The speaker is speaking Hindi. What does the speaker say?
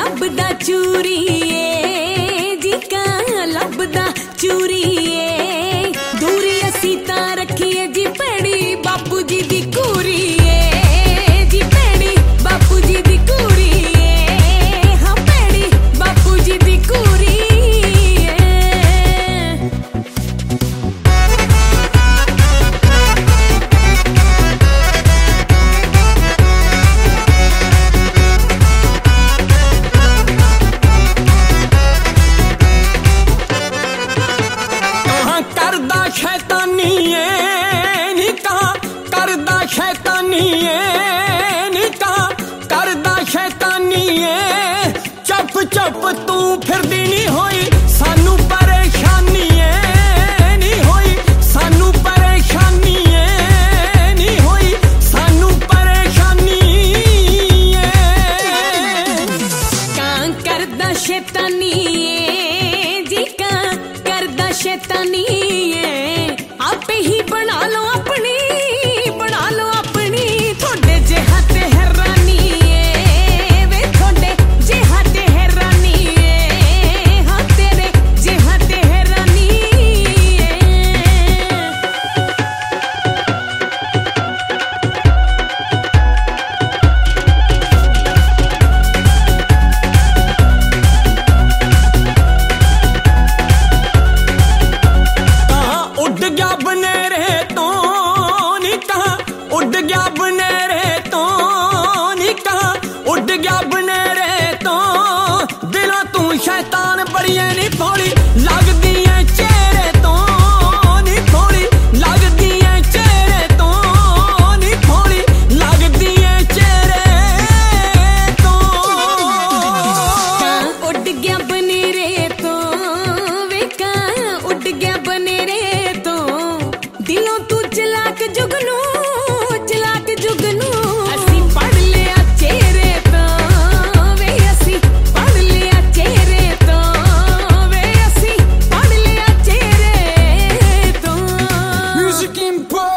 ਲੱਭਦਾ ਚੂਰੀਏ ਜੀ ਕਾਂ ਲੱਭਦਾ ਚੂਰੀਏ ਦੂਰੀ ਅਸੀਂ ਤਾਂ ਰੱਖੀਏ ਜੀ ਭੈੜੀ ਬਾਪੂ ਜੀ ਦੀ ਕੁੜੀਏ ਜੀ ਭੈੜੀ ਬਾਪੂ ਜੀ ਦੀ ਕੁੜੀਏ ਹਾਂ ਭੈੜੀ ਬਾਪੂ ਜੀ ਦੀ ਕੁੜੀਏ शैतानीए निका करदा शैतानीए निका करदा शैतानीए चुप चुप तू फिरदी नहीं होई सानू परेशानीए नहीं होई सानू परेशानीए नहीं होई सानू परेशानीए कां करदा शैतानीए जी कां करदा शैतानीए आपे ही बना लो अपनी थोड़े जिहा ते हैरानी वे थोड़े जिहा ते हैरानी हाँ तेरे जिहा ते हैरानी उड़ गया बनेरे तो नी कहा उड़ गया बनेरे तो नी कहा उड़ गया बनेरे तो दिलों तू शैतान बड़िए नी थोड़ी लगदी है चेहरे तो नी थोड़ी लगदी है चेहरे तो नी थोड़ी लगदी है चेहरे तो उड़ गया बनेरे तो वे कां उड़ गया बनेरे दिलों तू चलाक जुगनू असी पढ़ लिया चेहरे तो वे असी पढ़ लिया चेहरे तो वे असी पढ़ लिया चेहरे तो Music Empire